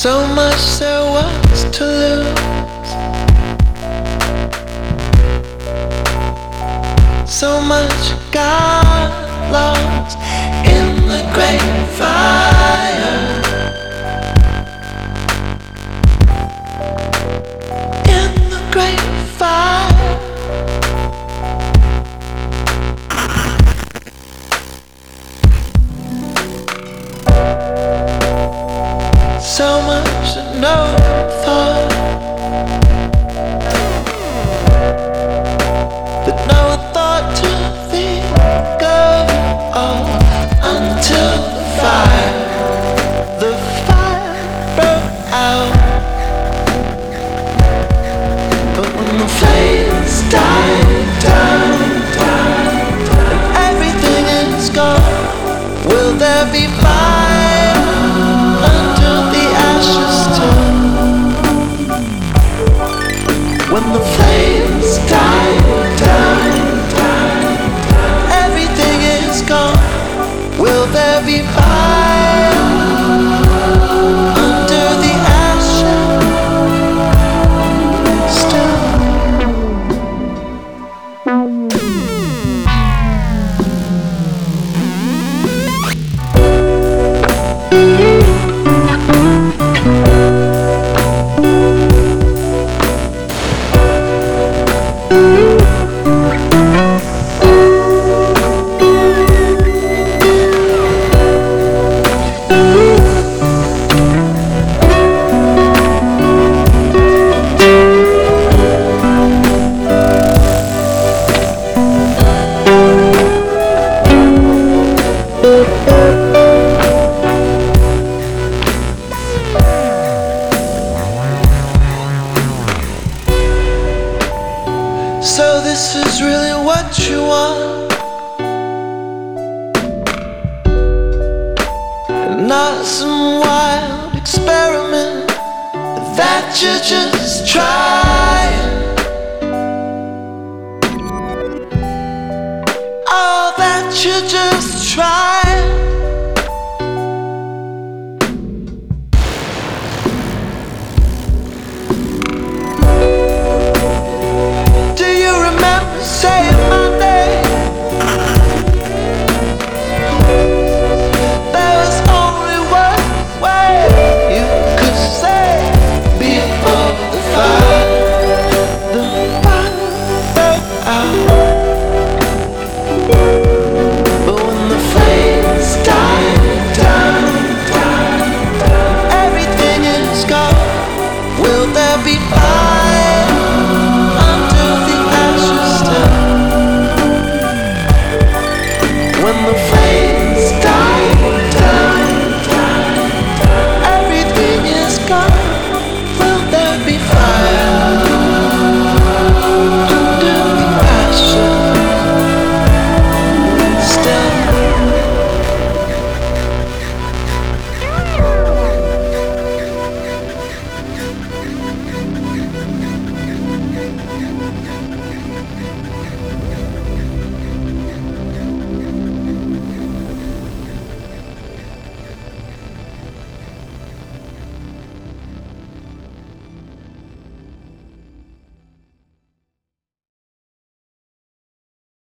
So much there was to lose, so much got lost in the great fire, in the great fire. So much that no one thought, that no one thought to think of all until the fire broke out. But when the flames died down and everything is gone, will there be fire under the ashes too? When the flames die down, everything is gone, will there be fire under the ashes still? So this is really what you want, and not some wild experiment that you're just trying. All that you're just